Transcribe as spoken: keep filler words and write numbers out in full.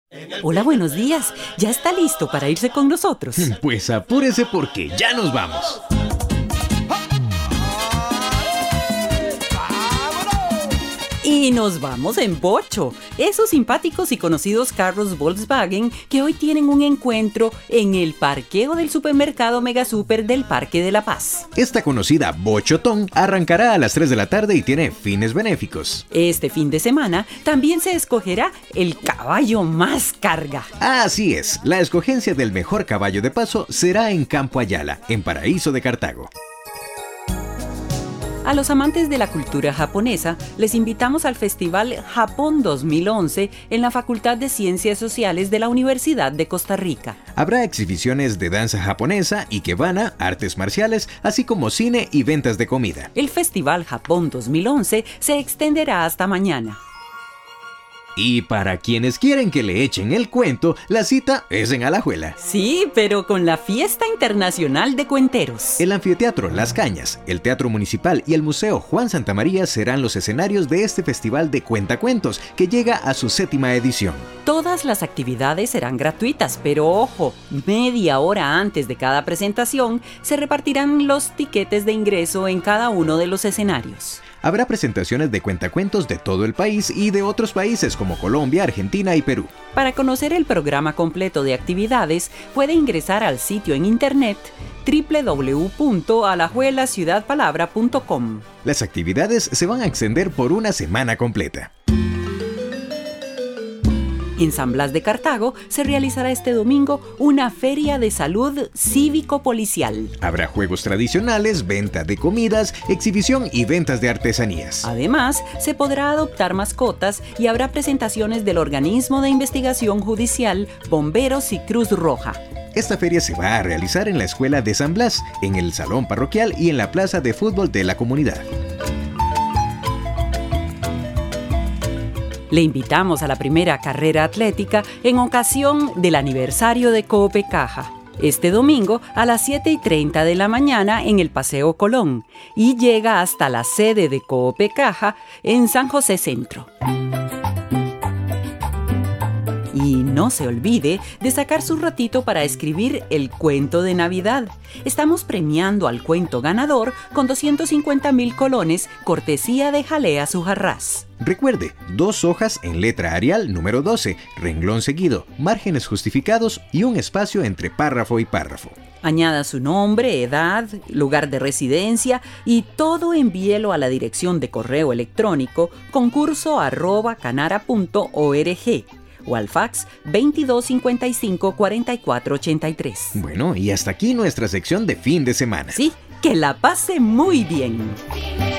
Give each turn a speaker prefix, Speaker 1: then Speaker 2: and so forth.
Speaker 1: Hola, buenos días. ¿Ya está listo para irse con nosotros?
Speaker 2: Pues apúrese porque ya nos vamos.
Speaker 1: Y nos vamos en bocho. Esos simpáticos y conocidos carros Volkswagen que hoy tienen un encuentro en el parqueo del supermercado Mega Super del Parque de la Paz.
Speaker 2: Esta conocida bochotón arrancará a las tres de la tarde y tiene fines benéficos.
Speaker 1: Este fin de semana también se escogerá el caballo más carga.
Speaker 2: Así es, la escogencia del mejor caballo de paso será en Campo Ayala, en Paraíso de Cartago.
Speaker 1: A los amantes de la cultura japonesa, les invitamos al Festival Japón dos mil once en la Facultad de Ciencias Sociales de la Universidad de Costa Rica.
Speaker 2: Habrá exhibiciones de danza japonesa, ikebana, artes marciales, así como cine y ventas de comida.
Speaker 1: El Festival Japón dos mil once se extenderá hasta mañana.
Speaker 2: Y para quienes quieren que le echen el cuento, la cita es en Alajuela.
Speaker 1: Sí, pero con la Fiesta Internacional de Cuenteros.
Speaker 2: El Anfiteatro Las Cañas, el Teatro Municipal y el Museo Juan Santamaría serán los escenarios de este festival de cuentacuentos que llega a su séptima edición.
Speaker 1: Todas las actividades serán gratuitas, pero ojo, media hora antes de cada presentación se repartirán los tiquetes de ingreso en cada uno de los escenarios.
Speaker 2: Habrá presentaciones de cuentacuentos de todo el país y de otros países como Colombia, Argentina y Perú.
Speaker 1: Para conocer el programa completo de actividades, puede ingresar al sitio en internet doble u doble u doble u punto alajuela ciudad palabra punto com.
Speaker 2: Las actividades se van a extender por una semana completa.
Speaker 1: En San Blas de Cartago se realizará este domingo una feria de salud cívico-policial.
Speaker 2: Habrá juegos tradicionales, venta de comidas, exhibición y ventas de artesanías.
Speaker 1: Además, se podrá adoptar mascotas y habrá presentaciones del organismo de investigación judicial, bomberos y Cruz Roja.
Speaker 2: Esta feria se va a realizar en la Escuela de San Blas, en el Salón Parroquial y en la Plaza de Fútbol de la comunidad.
Speaker 1: Le invitamos a la primera carrera atlética en ocasión del aniversario de Coopecaja. Este domingo a las siete y treinta de la mañana en el Paseo Colón y llega hasta la sede de Coopecaja en San José Centro. Y no se olvide de sacar su ratito para escribir el cuento de Navidad. Estamos premiando al cuento ganador con doscientos cincuenta mil colones, cortesía de Jalea Sujarrás.
Speaker 2: Recuerde, dos hojas en letra Arial número doce, renglón seguido, márgenes justificados y un espacio entre párrafo y párrafo.
Speaker 1: Añada su nombre, edad, lugar de residencia y todo envíelo a la dirección de correo electrónico concurso arroba canara punto org. O al fax veintidós cincuenta y cinco cuarenta y cuatro ochenta y tres.
Speaker 2: Bueno, y hasta aquí nuestra sección de fin de semana.
Speaker 1: Sí, que la pase muy bien.